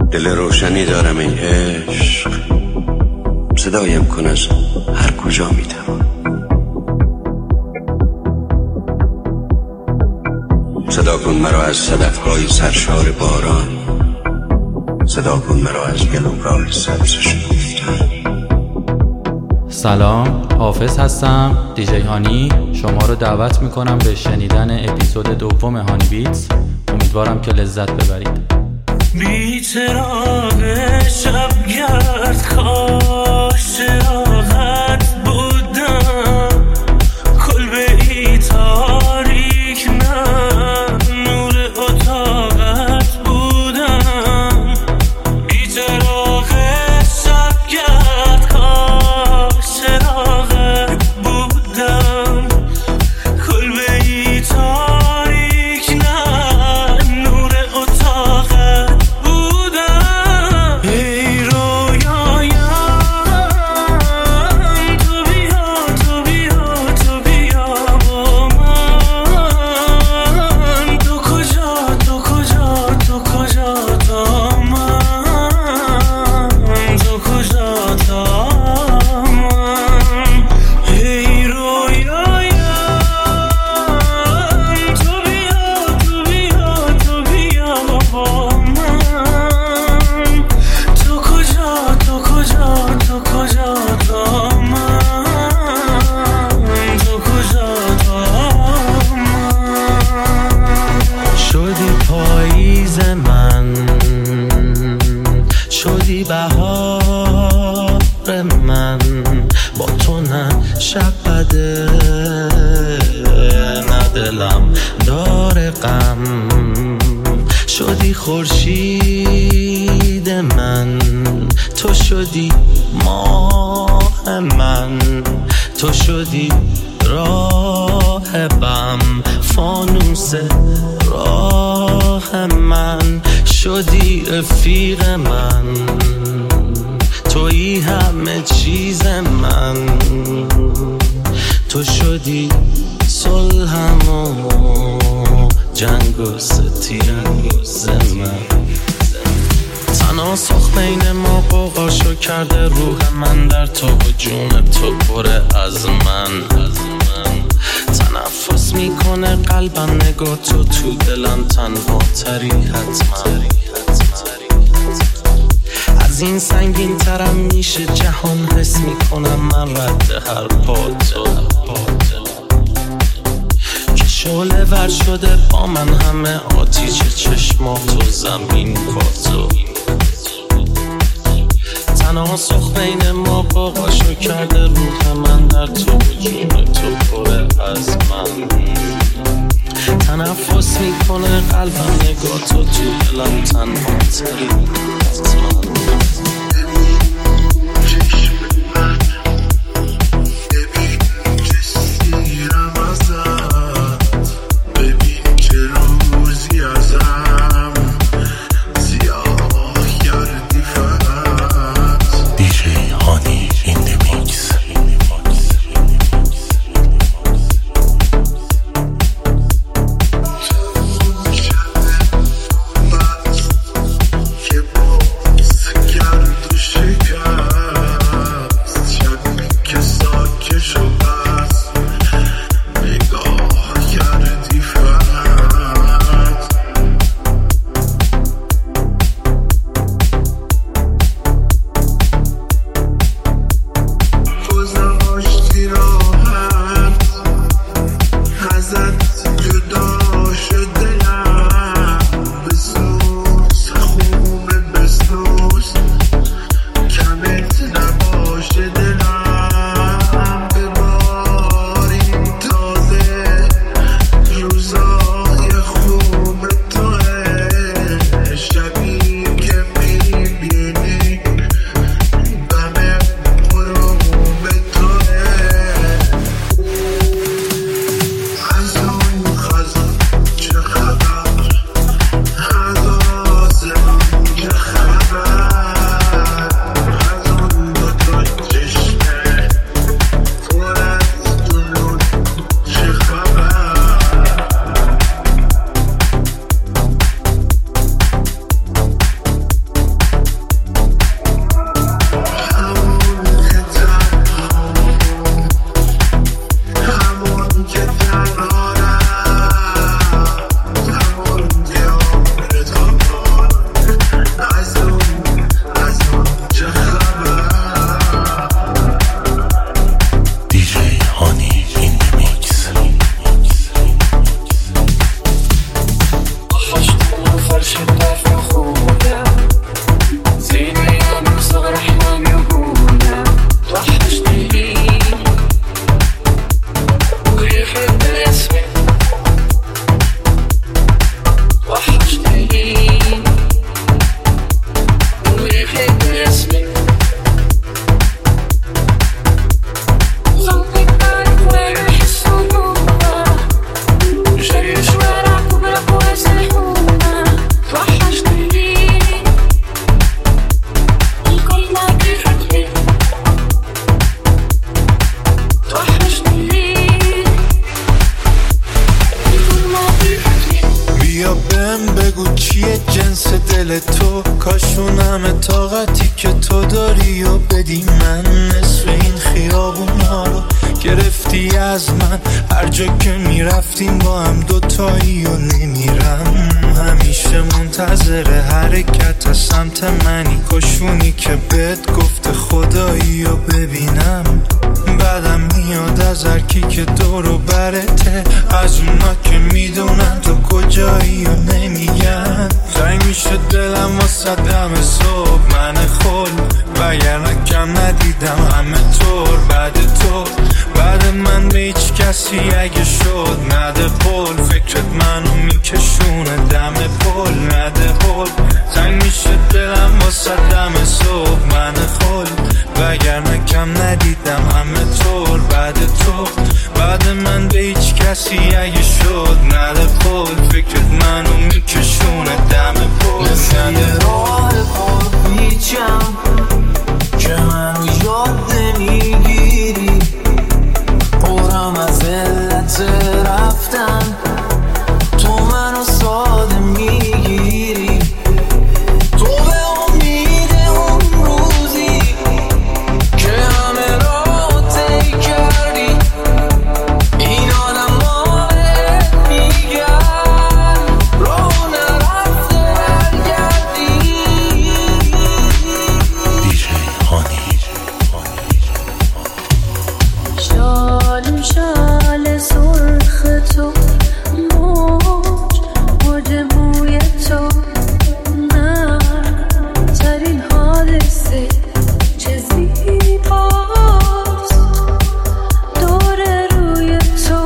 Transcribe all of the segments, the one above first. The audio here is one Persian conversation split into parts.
دل روشنی دارم ای عشق، صدایم کن از هر کجا میتوان. صدا کن مرا از صدف‌های سرشار باران، صدا کن مرا از گلوگاه سبز شکفتن. سلام، حافظ هستم، دیجی هانی. شما رو دعوت میکنم به شنیدن اپیزود دوم هانی بیتس. امیدوارم که لذت ببرید. بی چراغ شبگرد کاش چراغت بودم، کلبه ای تاریک من نور اتاقت بودم. بی چراغ شبگرد کاش چراغت بودم، کلبه ای تاریک من نور اتاقت بودم. ای رویایم تو بیا تو بیا تو بیا با من، تو کجا تو کجا تو کجا تا من، تو کجا تا من. ای رویایم تو بیا تو بیا تو بیا با من، تو کجا تو کجا تو کجا تا من، تو کجا تا من. شدی پاییز من، شدی بهار من، با تو نه شب بده نه دلم داره غم. شدی خورشید من، تو شدی ماه من، تو شدی راهبم، فانوس راه من. شدی رفیق من، تویی همه چیز من، تو شدی صلحم و جنگ و ستیز من. تناسخ بین ما قوقاشو کرده روح من، در تو و جون تو پره از من. تنفس میکنه قلبم، نگاه تو تو دلم تنها تری حتما. از این سنگین ترم میشه جهان، حس میکنم من رد هر پاتو که شعله ور شده با من، همه آتیش چشمات و زمین پاتو. تناسخ بین ما قوقاشو کرده روح من، در تو و جون تو پره از من. تنفس میکنه قلبم، نگاه تو تو دلم تنها تری حتما. که باز کرد بهم بگو چیه جنس دل تو، کاشونم طاقتی که تو داری و بدی من. نصف این خیابونا رو گرفتی از من، هر جا که میرفتیم با هم دوتایی و نمیرم. همیشه منتظر حرکت از سمت منی، کاشونی که بهت گفته خدایی و ببینم. بعدم میاد از هرکی که دور و برته، از اونا که میدونن تو کجایی و نمیگن. زنگ میشه دلم واسه دم صبح من خل، وگرنه کم ندیدم همه طور بعد تو. بعد من به هیچ کسی اگه شد نده قول، فکرت منو میکشونه دم پل نده قول. زنگ میشه دلم واسه دم صبح من خل، وگرنه کم ندیدم همه طور بعد تو. بعد من به هیچ کسی اگه شد نده قول، فکرت منو میکشونه دم پل نده قول. پیچم که منو یاد نمیگیری، قرم از علت رفتن تو منو ساده میگیری. تو به امید اون روزی که همه را طی کردی، این آدم مالت میگن رو نرفته برگردی. شال شال سرخ تو، موج بوی تو، نه ترین حادثه چه زیباست دور روی تو.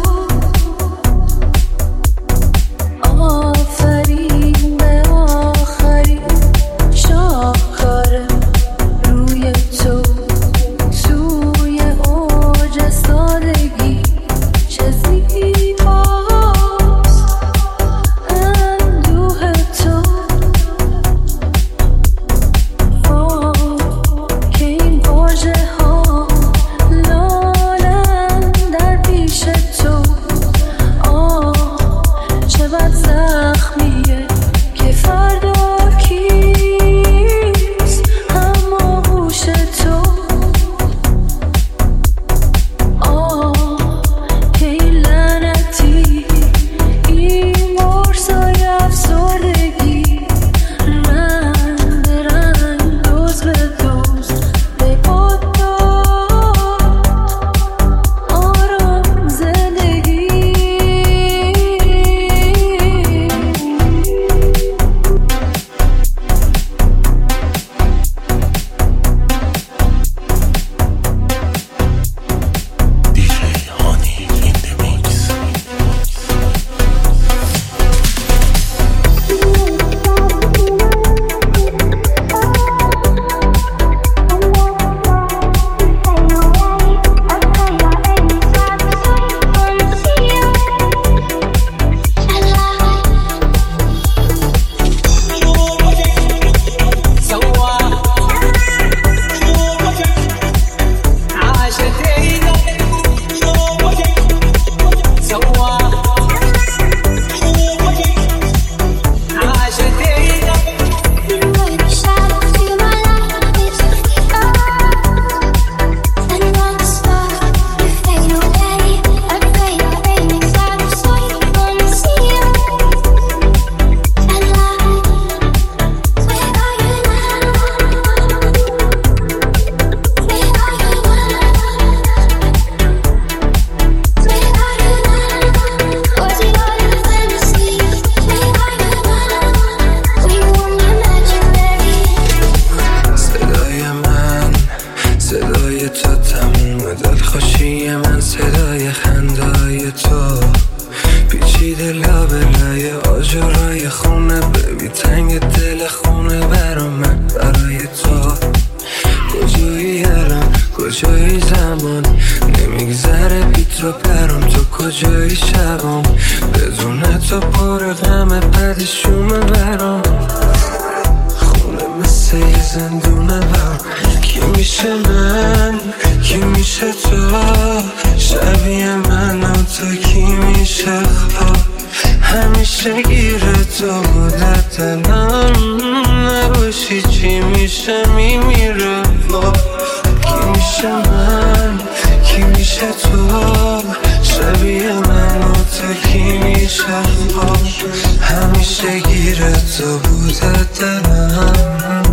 آفرین به آخرین شاهکار روی تو، توی اوج سادگی چه زیباست اندوه تو. که این واژه ها لالن در پیش تو. چه بد زخمیه که فردا کیست اما گوش تو. که این لعنتی این برسای افسردگی، رنگ به رنگ دوز به دوز به پاد آرام زندگی. صدای تو تموم دلخوشی من، صدای خندای تو پیچیده لابلای آجرای خونه. ببی تنگ دل خونه برا من برای تو. کجایی الان کجایی زمان، نمیگذره بیت رو برام. تو کجایی شبام بدون تو پر غم پدشومه برام. خونه مثل یه زندونه برام. کی میشه من کی میشه تو، شبیه من و تو کی میشه خواب. همیشه گیره تو بود دلم نباشی چی میشه میمیره کی میشه من کی میشه تو شبیه من و تو کی میشه همیشه گیره تو بود دلم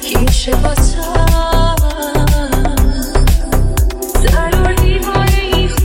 ضرور دیواره این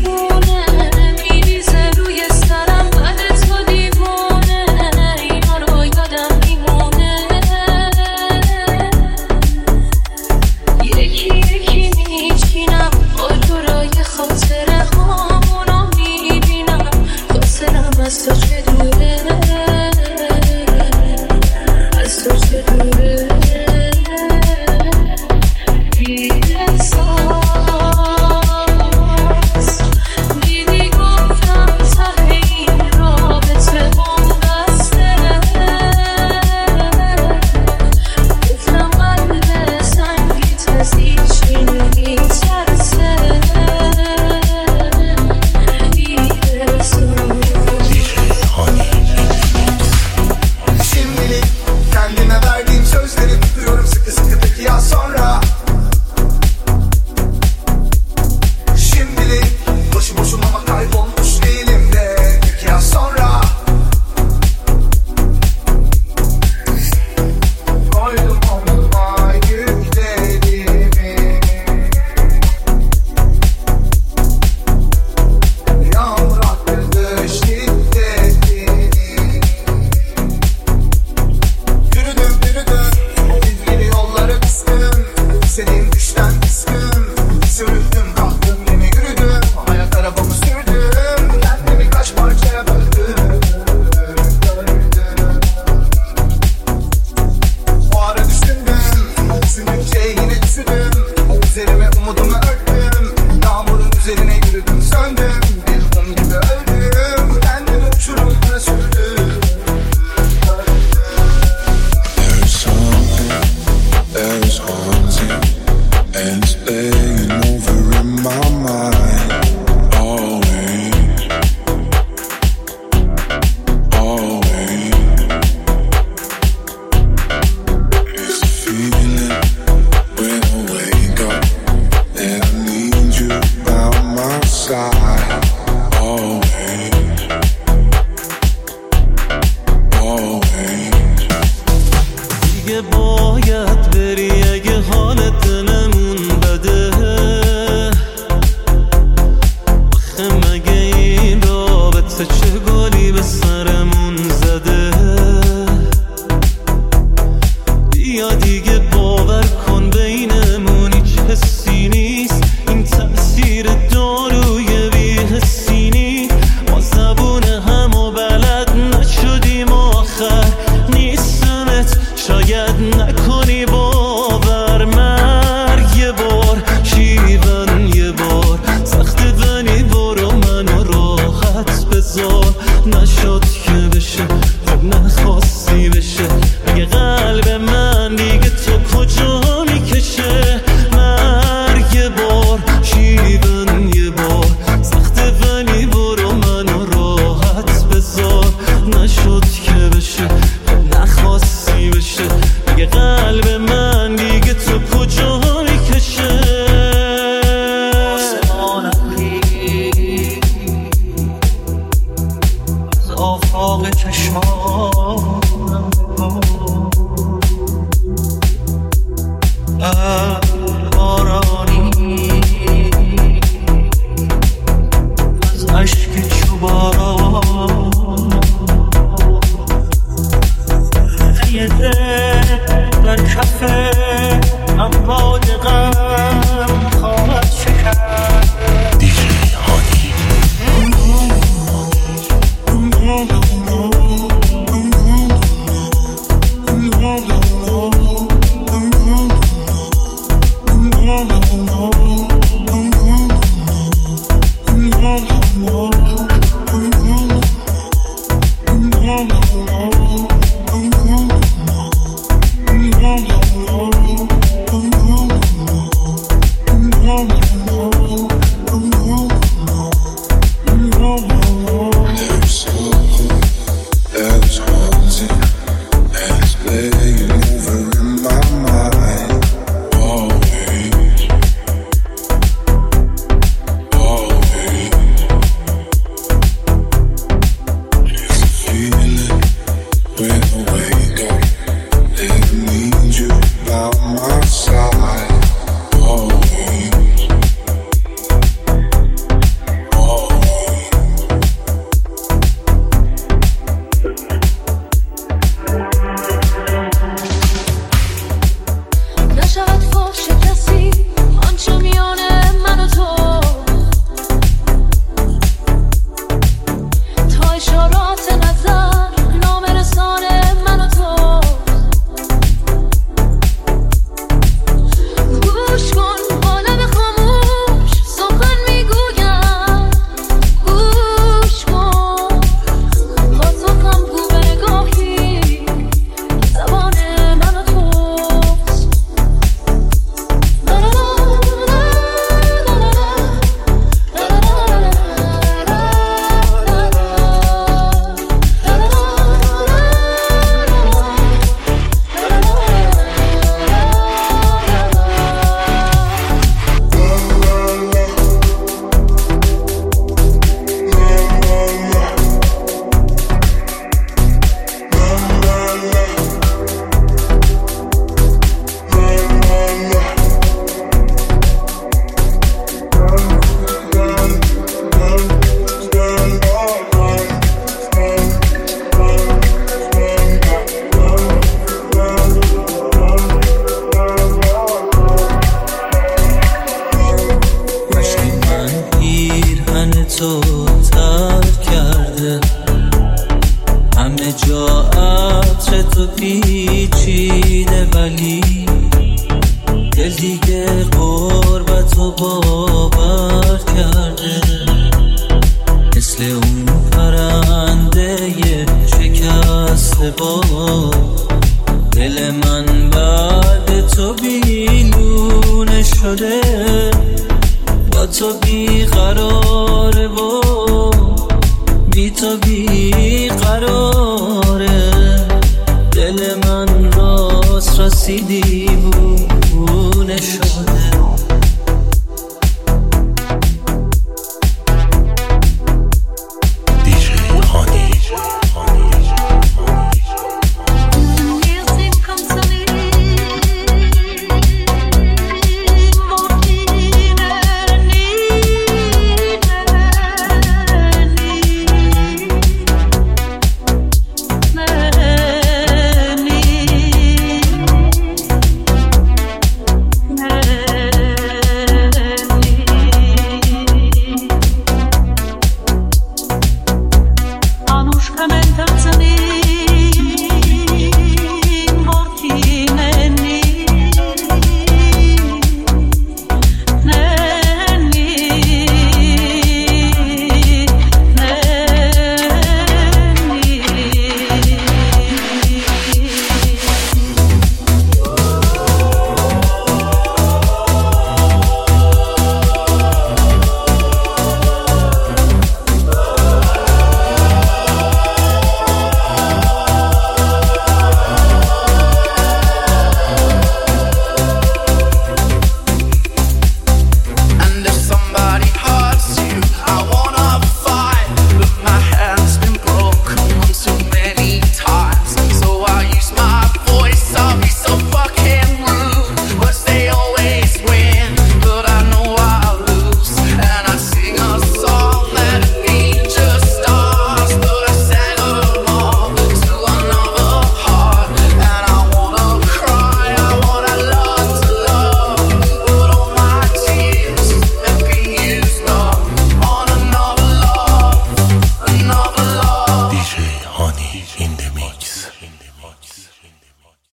دل من راست رسیدی